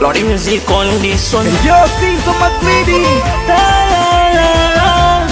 Lordy music on this one. Yo, Caesar McGreedy. La, la, la, la.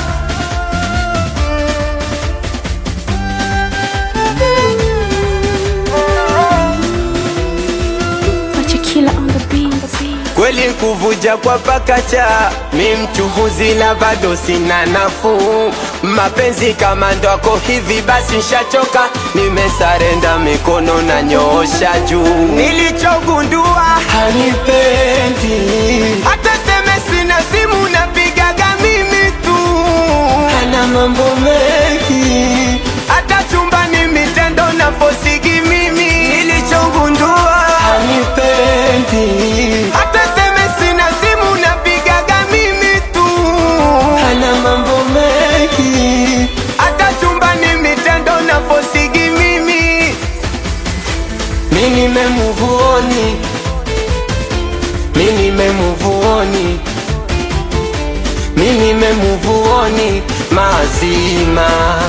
Kweli kuvuja kwa pakacha, mi mchuhuzi na bado sina nafuu. Mapenzi kama ndoko hivi basi nshachoka, nimesarenda mikono na nyoosha juu. Nilichogundua hanipendi, hata seme sina simu napigaga mimi tu. Hana mambo mengi, hata chumbani mitendo na fosigi mimi. Nilichogundua hanipendi, hata seme sina simu napigaga mimi tu. Hana mambo mengi, hata chumbani mitendo na fosigi mimi. Mimi nimemuvuoni, mimi nimemuvuoni, mimi nimemuvuoni mazima.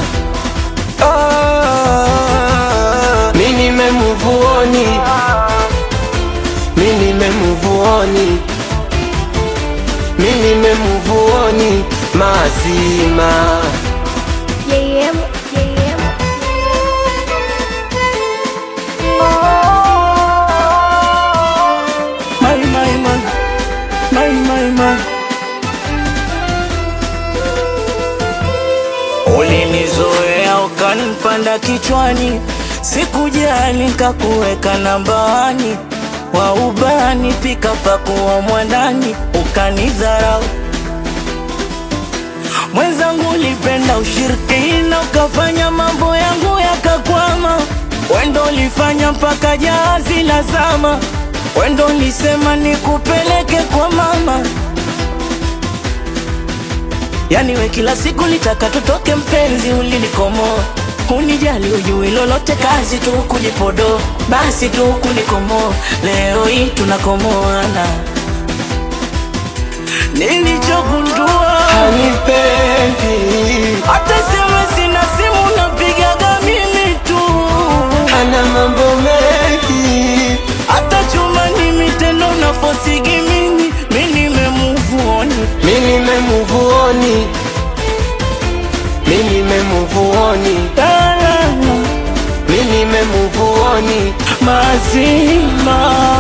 Mimi nimemuvuoni, mimi nimemuvuoni, mimi nimemuvuoni mazima. My. Ulinizoea ukanipanda kichwani, sikujali nikakuweka nambani. Wa ubani pika pakuwa mwandani, ukanidharau. Mwenzangu ulipenda ushirikina, ukafanya mambo yangu yakakwama. Wendo ulifanya mpaka jahazi lazama, wendo ulisema nikupeleke kwa mama. Yani we kila siku litaka tutoke mpenzi, ulinikomoa. Unijali ujui lolote, kazi tu kujipodo, basi tu kunikomoa. Leo hii tunakomoana. Nilichogundua Hanipendi, hata sema sina simu napigaga mimi tu. hana mambo mengi, hata chuma ni mitendo na fosigi mimi. Mimi nimemuvuoni, mimi nimemuvuoni, mimi nimemuvuoni, mimi nimemuvuoni mazima.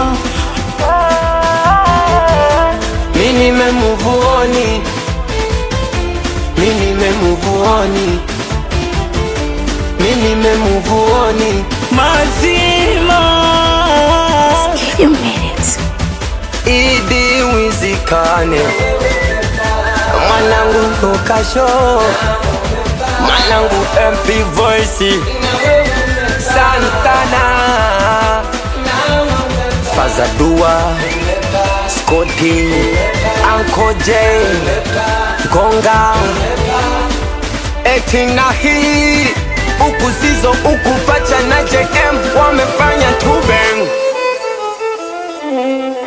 mimi nimemuvuoni, mimi nimemuvuoni, mimi nimemuvuoni mazima. You made it. Idi Wizikane, mwanangu Lukasho, mwanangu MP Voice, Santana, Fazadua, Scotty, Uncle J, Gonga, Eti na hii uku Zizo, uku Pacha na JM wamefanya tu bang.